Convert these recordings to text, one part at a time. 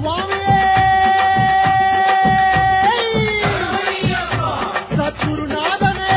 స్వామియే సద్గురునాథనే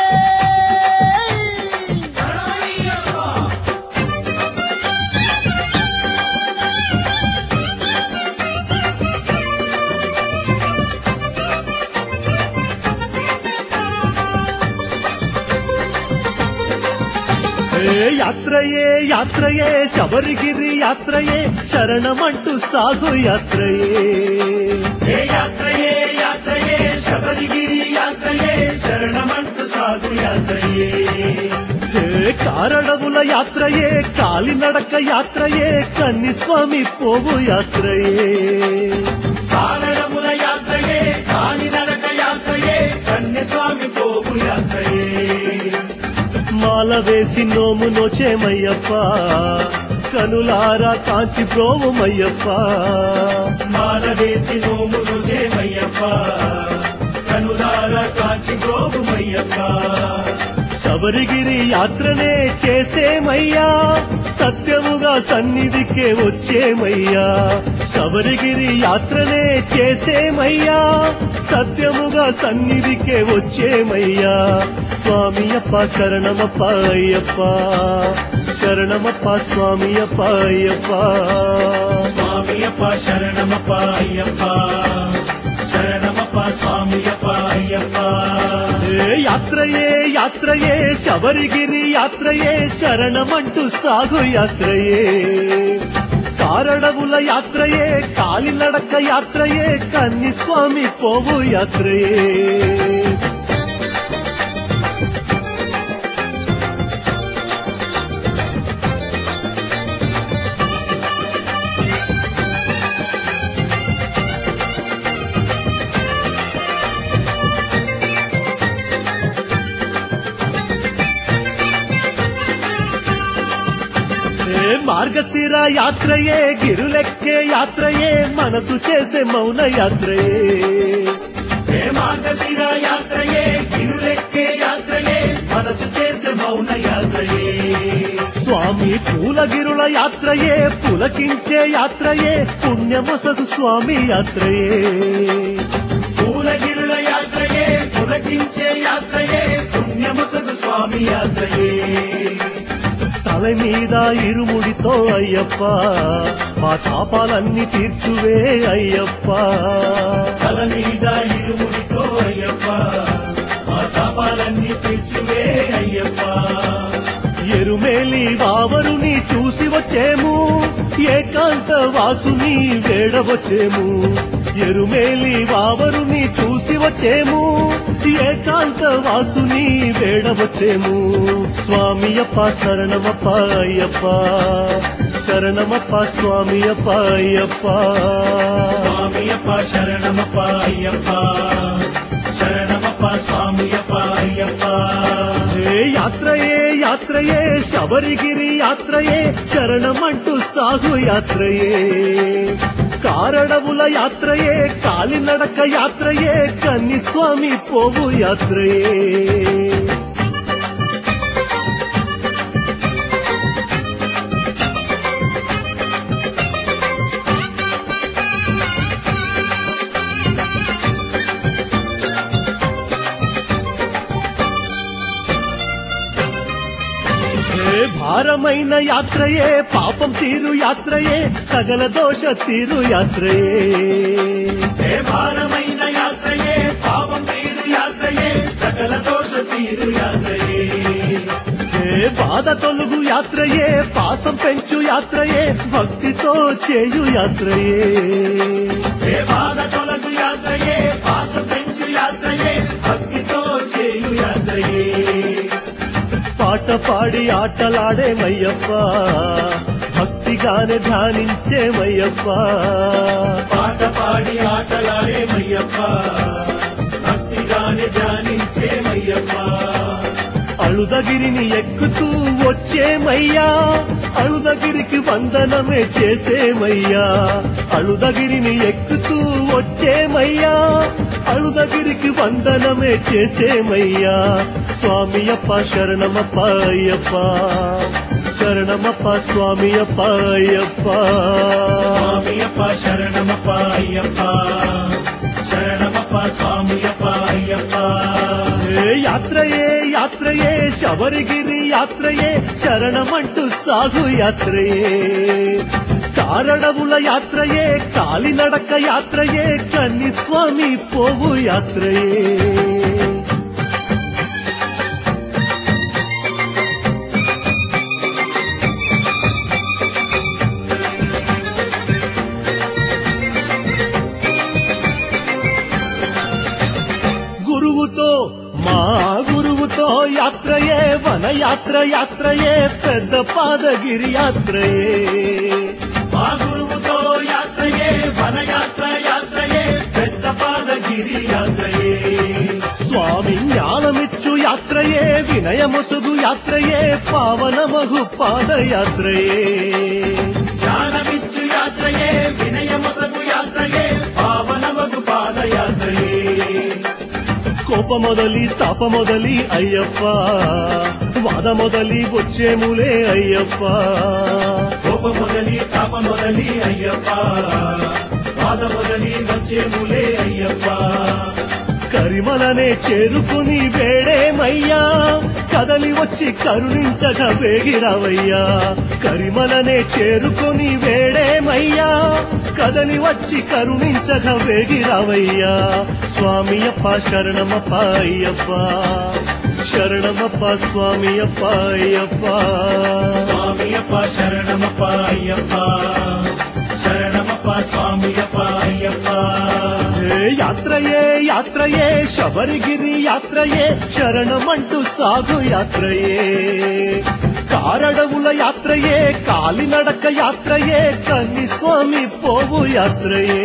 యాత్రయే యాత్రయే శబరిగిరి యాత్రయే శరణమంటూ సాగు యాత్రయే యాత్రయే యాత్రయే శబరిగిరి యాత్రయే శరణమంటూ సాగు యాత్రయే కారణముల యాత్రయే కాలినడక యాత్రయే కన్నిస్వామి పోవు యాత్రయే కారణముల యాత్రయే కాలినడక యాత్రయే కన్యస్వామి పోగు యాత్రయే మాల వేసి నోము నోచేమయ్యప్ప కనులారా కాంచి ప్రోమయ్యప్ప మాల వేసి నోములు చేమయ్యప్ప కనులారా కాంచి గోగుమయ్యప్ప శబరిగిరి యాత్రనే చేసేమయ్యా సత్యముగా సన్నిధికే వచ్చేమయ్యా శబరిగిరి యాత్రనే చేసేమయ్యా సత్యముగా సన్నిధికే వచ్చేమయ్యా స్వామియప్ప శరణమప్ప అయ్యప్ప శరణమప్ప స్వామియప్ప అయ్యప్ప స్వామియప్ప శరణమప్ప అయ్యప్ప శరణమప్ప స్వామియప్ప అయ్యప్ప యాత్రయే యాత్రయే శబరిగిరి యాత్రయే శరణమంటూ సాగు యాత్రయే కారణముల యాత్రయే కాలినడక యాత్రయే కన్నిస్వామి పోవు యాత్రయే మార్గశిర యాత్రయే గిరులెక్కే యాత్రయే మనసు చేసే మౌన యాత్రయే మార్గశిర యాత్రయే గిరులెక్కే యాత్రయే మనసు చేసే మౌన యాత్రయే స్వామి పూలగిరుల యాత్రయే పులకించే యాత్రయే పుణ్యమొసగు స్వామి యాత్రయే పూలగిరుల యాత్రయే పులకించే యాత్రయే పుణ్యముసగు స్వామి యాత్రయే తల మీద ఇరుముడితో అయ్యప్ప మా తాపాలన్నీ తీర్చువే అయ్యప్ప తల మీద ఇరుముడితో అయ్యప్ప మా తాపాలన్నీ తీర్చువే అయ్యప్ప ఎరుమేలి వావరుని చూసి వచ్చేము ఏకాంత వాసుని వేడవచ్చేము ఎరుమేలి వావరుని చూసి వచ్చేము ఏకాంత వాసుని వేడవచ్చేము స్వామియప్ప శరణమప్ప అయ్యప్ప శరణమప్ప స్వామియప్ప అయ్యప్ప స్వామియప్ప శరణమప్ప అయ్యప్ప శరణమప్ప స్వామియప్ప అయ్యప్ప యాత్రయే యాత్రయే శబరిగిరి యాత్రయే శరణమంటూ సాగు యాత్రయే కారణముల యాత్రయే కాలినడక యాత్రయే కన్నిస్వామి పోవు యాత్రయే భారమైన యాత్రయే పాపం తీరు యాత్రయే సకల దోష తీరు యాత్రయే భారమైన యాత్రయే పాపం తీరు యాత్రయే సకల దోష తీరు యాత్రయే బాధ తొలుగు యాత్రయే పాసం పెంచు యాత్రయే భక్తితో చేయు యాత్రయే బాధ తొలగు యాత్రయే పాసం పెంచు యాత్రయే భక్తితో చేయు యాత్రయే పాట పాడి ఆటలాడేమయ్యప్ప భక్తిగానే ధ్యానించేమయ్యప్ప పాట పాడి ఆటలాడేమయ్యప్ప భక్తిగానే ధ్యానించేమయ్యప్ప అళుదగిరిని ఎక్కుతూ వచ్చేమయ్యా అళుదగిరికి వందనమే చేసేమయ్యా అళుదగిరిని ఎక్కుతూ వచ్చేమయ్యా అళుదగిరికి వందనమే చేసేమయ్యా స్వామియప్ప శరణమప్ప అయ్యప్ప శరణమప్ప స్వామియప్ప అయ్యప్ప స్వామియప్ప శరణమప్ప అయ్యప్ప శరణమప్ప స్వామియప్ప అయ్యప్ప యాత్రయే యాత్రయే శబరిగిరి యాత్రయే శరణమంటూ సాగు యాత్రయే కారడవుల యాత్రయే కాలినడక యాత్రయే కన్ని స్వామి పోవు యాత్రయే గురువుతో మా గురువుతో యాత్రయే వనయాత్ర యాత్రయే పెద్ద పాదగిరి యాత్రయే మా గురువుతో యాత్రయే వనయాత్ర యాత్రయే పెద్ద పాదగిరి యాత్రయే స్వామి జ్ఞానమిచ్చు యాత్రయే వినయముసుగు యాత్రయే పావనమగు పాదయాత్రయే జ్ఞానమిచ్చు యాత్రయే వినయమొసగు యాత్రయే పావనమగు పాదయాత్రయే కోపమొదలి తాపమొదలి అయ్యప్ప వాదమొదలి వచ్చేములే అయ్యప్ప కోప మొదలి తాప మొదలి అయ్యప్ప బాధ మొదలి వచ్చేములే అయ్యప్ప కరిమలనే చేరుకుని వేడేమయ్యా కదలి వచ్చి కరుణించక వేగిరావయ్యా కరిమలనే చేరుకుని వేడేమయ్యా కదలి వచ్చి కరుణించక వేగిరావయ్యా స్వామియప్ప శరణమప్ప అయ్యప్ప శరణమప్ప స్వామియప్ప అయ్యప్ప స్వామియప్ప శరణమప్ప అయ్యప్ప శరణమప్ప స్వామియప్ప అయ్యప్ప యాత్రయే యాత్రయే శబరిగిరి యాత్రయే శరణమంటూ సాగు యాత్రయే కారడవుల యాత్రయే కాలినడక యాత్రయే కన్ని స్వామి పోవు యాత్రయే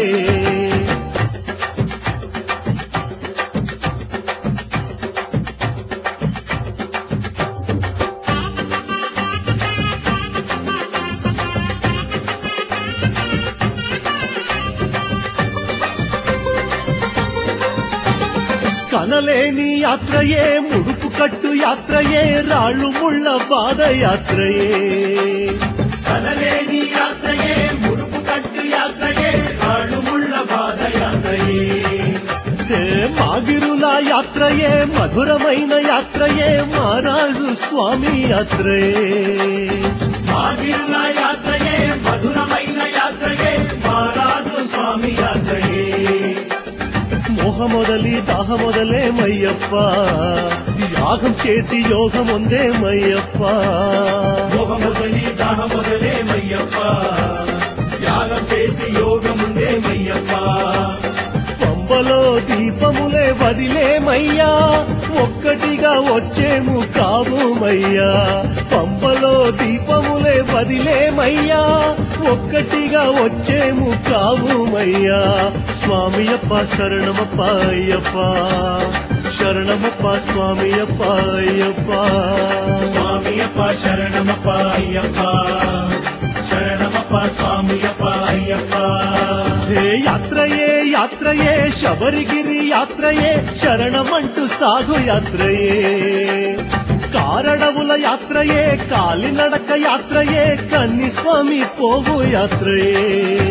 కనలేని యాత్రయే ముడుపు కట్టు యాత్రయే రాళ్ళు ముళ్ళ పాదయాత్రయే కనలేని యాత్రయే ముడుపు కట్టు యాత్రయే రాళ్ళు ముళ్ళ పాదయాత్రయే మాగిరుల యాత్రయే మధురమైన యాత్రయే మహారాజు స్వామి యాత్రయే మాగిరుల యాత్రయే మధురమైన యాత్రయే మహారాజు స్వామి యాత్రయే మోహమొదలి దాహమొదలేమయ్యప్ప యాగం చేసి యోగమొందేమయ్యప్ప మోహ మొదలి దాహ మొదలే మయ్యప్ప యాగం చేసి యోగముందే మయ్యప్ప పంబలో దీపములే వదిలేమయ్యా ఒక్కటిగా వచ్చేము కావుమయ్యా పంబలో దీపములే వదిలేమయ్యా ఒక్కటిగా వచ్చేము కావుమయ్యా స్వామియప్ప శరణమప్ప అయ్యప్ప శరణమప్ప స్వామియప్ప అయ్యప్ప స్వామియప్ప శరణమప్ప అయ్యప్ప శరణమప్ప స్వామియప్ప అయ్యప్ప యాత్రయే యాత్రయే శబరిగిరి యాత్రయే శరణమంటూ సాగు యాత్రయే కారడవుల యాత్రయే కాలినడక యాత్రయే కన్ని స్వామి పోవు యాత్రయే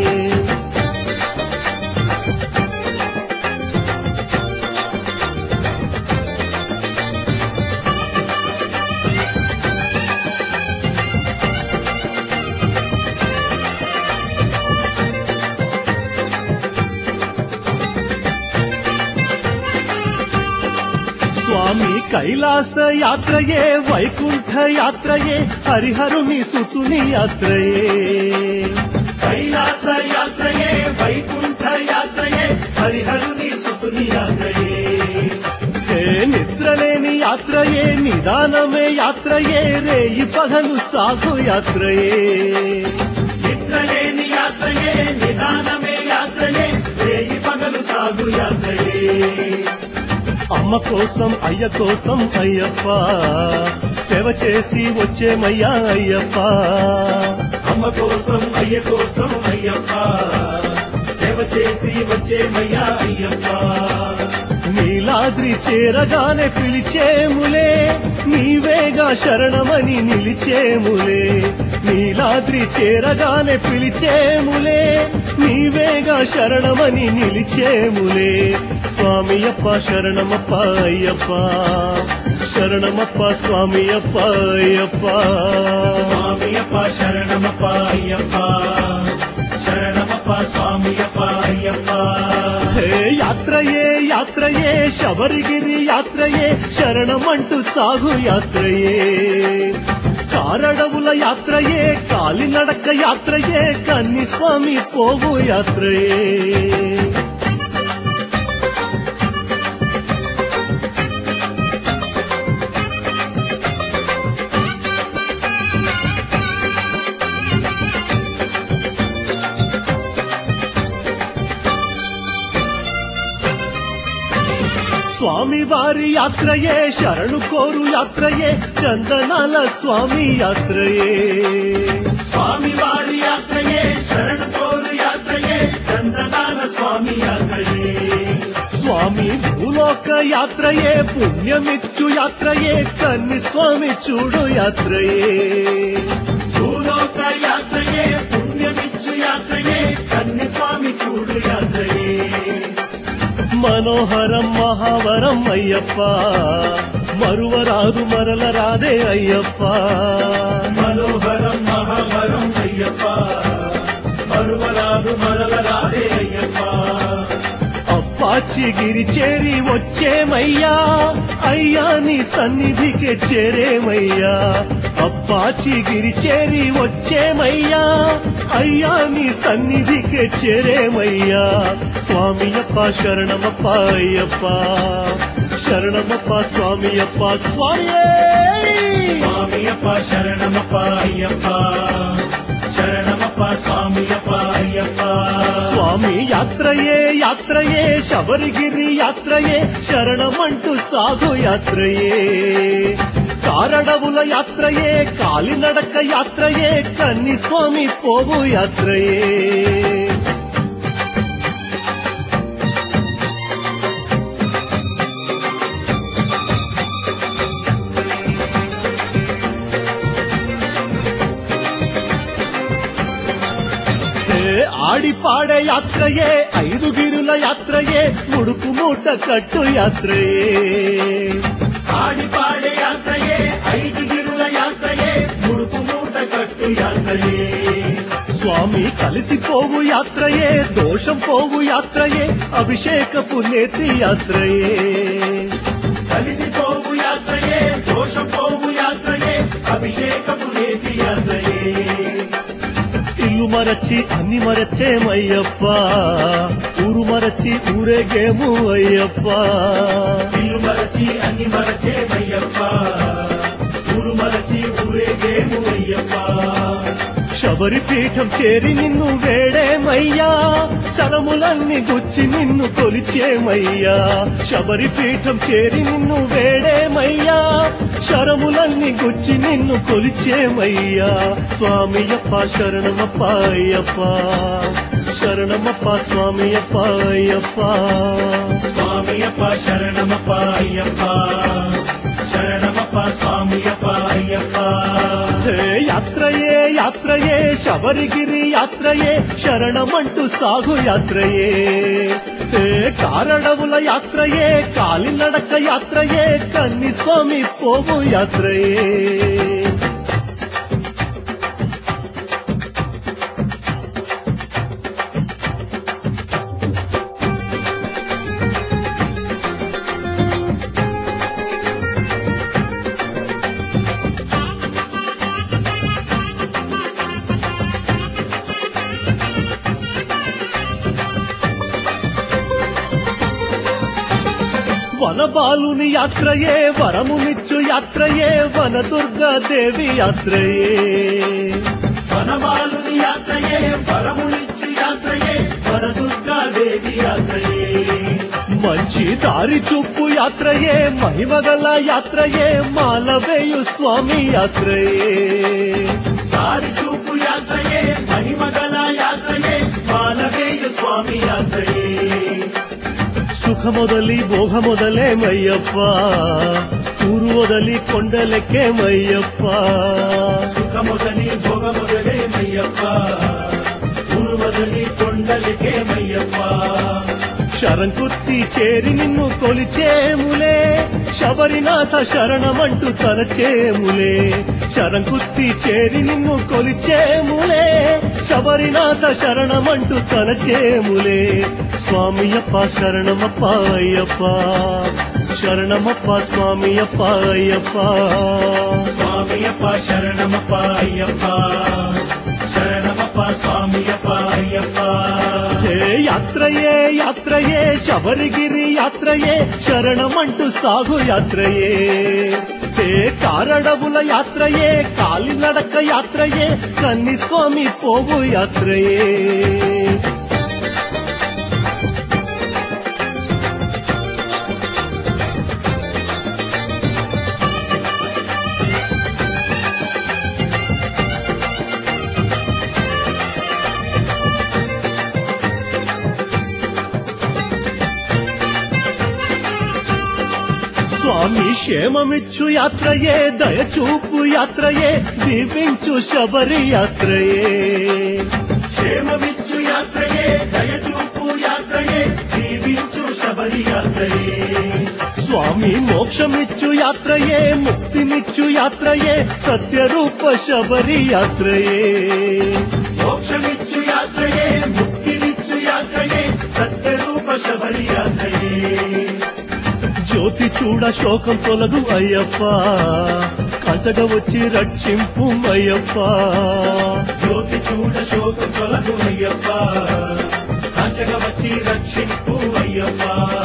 స్వామి కైలాస యాత్రయే వైకుంఠ యాత్రయే హరిహరుని సుతుని యాత్రయే కైలాస యాత్రయే వైకుంఠ యాత్రయే హరిహరుని సుతుని యాత్రయే నిద్రలేని యాత్రయే నిదానమే యాత్రయే రేయి పగలు సాగు యాత్రయే నిద్రలేని యాత్రయే నిదానమే యాత్రయే రేయి పగలు సాగు యాత్రయే అమ్మ కోసం అయ్య కోసం అయ్యప్ప సేవ చేసి వచ్చేమయ్యా అయ్యప్ప అమ్మ కోసం అయ్య కోసం అయ్యప్ప సేవ చేసి వచ్చేమయ్యా అయ్యప్ప నీలా నీలాద్రి చేరగానే పిలిచేములే నీవేగా శరణమని నిలిచేములే నీలాద్రి చేరగానే పిలిచేములే నీవేగా శరణమని నిలిచేములే స్వామియప్ప శరణమప్ప అయ్యప్ప శరణమప్ప స్వామియప్ప అయ్యప్ప స్వామియప్ప శరణమప్ప అయ్యప్ప శరణమప్ప స్వామియప్ప అయ్యప్ప హే యాత్రయే యాత్రయే శబరిగిరి యాత్రయే శరణమంటూ సాగు యాత్రయే కారడవుల యాత్రయే కాలినడక యాత్రయే కన్ని స్వామి పోవు యాత్రయే స్వామి వారి యాత్రయే శరణు కోరు యాత్రయే చందనాల స్వామి యాత్రయే స్వామి వారి యాత్రయే శరణు కోరు యాత్రయే చందనాల స్వామి యాత్రయే స్వామి భూలోక యాత్రయే పుణ్యమిచ్చు యాత్రయే కన్ని స్వామి చూడు యాత్రయే భూలోక యాత్రయే పుణ్యమిచ్చు యాత్రయే కన్ని స్వామి చూడు యాత్రయే మనోహరం మహావరం అయ్యప్ప మరువరాదు మరలరాదే అయ్యప్ప మనోహరం మహావరం అయ్యప్ప మరువరాదు మరలరాదే అయ్యప్ప అప్పాచిగిరి చేరి వచ్చేమయ్యా అయ్యా నీ సన్నిధికి చేరేమయ్యా అప్పాచిగిరి చేరి వచ్చేమయ్యా అయ్యా నీ సన్నిధికి చేరేమయ్యా స్వామియప్ప శరణమప్ప అయ్యప్ప శరణమప్ప స్వామియప్ప స్వామియే స్వామియప్ప శరణమప్ప అయ్యప్ప శరణమప్ప స్వామియప్ప అయ్యప్ప స్వామి యాత్రయే యాత్రయే శబరిగిరి యాత్రయే శరణమంటూ సాగు యాత్రయే కారడవుల యాత్రయే కాలినడక యాత్రయే కన్ని స్వామి పోవు యాత్రయే ఆడిపాడే యాత్రయే ఐదుగిరుల యాత్రయే ముడుపు మూట కట్టు యాత్రయే ఆడిపాడే యాత్రయే ఐదుగిరుల యాత్రయే ముడుపు మూట కట్టు యాత్రయే స్వామి కలిసిపోవు యాత్రయే దోషం పోవు యాత్రయే అభిషేకపు నేతి యాత్రయే కలిసిపోవు యాత్రయే దోషం పోవు యాత్రయే అభిషేకపు నేతి యాత్రయే ఇల్లు మరచి అన్ని మరచేమయ్యప్ప ఊరు మరచి ఊరేగేము అయ్యప్ప ఇల్లు మరచి అన్ని మరచేమయ్యప్ప ఊరు మరచి ఊరేగేము అయ్యప్ప శబరి పీఠం చేరి నిన్ను వేడేమయ్యా శరములన్నీ గుచ్చి నిన్ను కొలిచేమయ్యా శబరి పీఠం చేరి నిన్ను వేడేమయ్యా శరములన్నీ గుచ్చి నిన్ను కొలిచేమయ్యా స్వామియప్ప శరణమప్ప అయ్యప్ప శరణమప్ప స్వామియప్ప అయ్యప్ప స్వామియప్ప శరణమప్ప అయ్యప్ప శరణమప్ప స్వామియప్ప అయ్యప్ప యాత్రయే యాత్రయే శబరిగిరి యాత్రయే శరణమంటూ సాగు యాత్రయే కారడవుల యాత్రయే కాలినడక యాత్రయే కన్ని స్వామి పోవు యాత్రయే వనబాలుని యాత్రయే వరమునిచ్చు యాత్రయే వనదుర్గాదేవి యాత్రయే వనమాలుని యాత్రయే వరమునిచ్చు యాత్రయే వనదుర్గాదేవి యాత్రయే మంచి దారి చూపు యాత్రయే మహిమగల యాత్రయే మాలవేయు స్వామి యాత్రయే దారి చూపు యాత్రయే మహిమగల యాత్రయే మాలవేయ స్వామి యాత్రయే సుఖమొదలి భోగమొదలేమయ్యప్ప ఊరు వదలి కొండలెక్కేమయ్యప్ప సుఖమొదలి భోగమొదలేమయ్యప్ప ఊరు వదలి కొండలకేమయ్యప్ప శరంకుత్తి చేరి నిన్ను కొలిచేములే శబరినాథ శరణమంటూ తలచేములే శరంకుత్తి చేరి నిన్ను కొలిచేములే శబరినాథ శరణమంటూ తలచేములే స్వామియప్ప శరణమప్ప అయ్యప్ప శరణమప్ప స్వామియప్ప అయ్యప్ప స్వామియప్ప శరణమప్ప అయ్యప్ప శరణమప్ప స్వామియప్ప అయ్యప్ప హే యాత్రయే యాత్రయే శబరిగిరి యాత్రయే శరణమంటూ సాగు యాత్రయే హే కారడవుల యాత్రయే కాలినడక యాత్రయే కన్ని స్వామి పోవు యాత్రయే స్వామి క్షేమమిచ్చు యాత్రయే దయచూపు యాత్రయే దీపించు శబరి యాత్రయే క్షేమమిచ్చు యాత్రయే దయచూపు యాత్రయే దీవించు శబరి యాత్రయే స్వామి మోక్షమిచ్చు యాత్రయే ముక్తినిచ్చు యాత్రయే సత్యరూప శబరి యాత్రయే మోక్షమిచ్చు యాత్రయే ముక్తినిచ్చు యాత్రయే సత్యరూప శబరి యాత్రయే జ్యోతి చూడ శోకం తొలగు అయ్యప్ప కంచగ వచ్చి రక్షింపు అయ్యప్ప జ్యోతి చూడ శోకం తొలగు అయ్యప్ప కాంచగ వచ్చి రక్షింపు అయ్యప్ప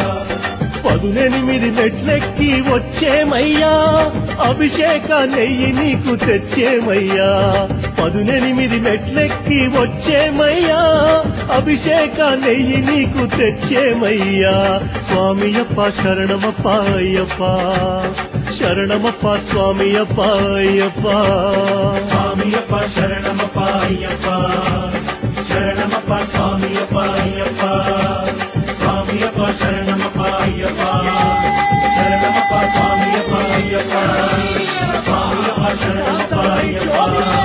18 మెట్లెక్కి వచ్చేమయ్యా అభిషేక నెయ్యి నీకు తెచ్చేమయ్యా 18 మెట్లెక్కి వచ్చేమయ్యా అభిషేక నెయ్యి నీకు తెచ్చేమయ్యా స్వామియప్ప శరణమప్ప అయ్యప్ప శరణమప్ప స్వామియప్ప అయ్యప్ప స్వామియప్ప శరణమప్ప అయ్యప్ప శరణమప్ప స్వామియప్ప అయ్యప్ప స్వామియప్ప శరణమప్ప అయ్యప్ప శరణమప్ప స్వామియప్ప అయ్యప్ప స్వామియప్ప శరణమప్ప అయ్యప్ప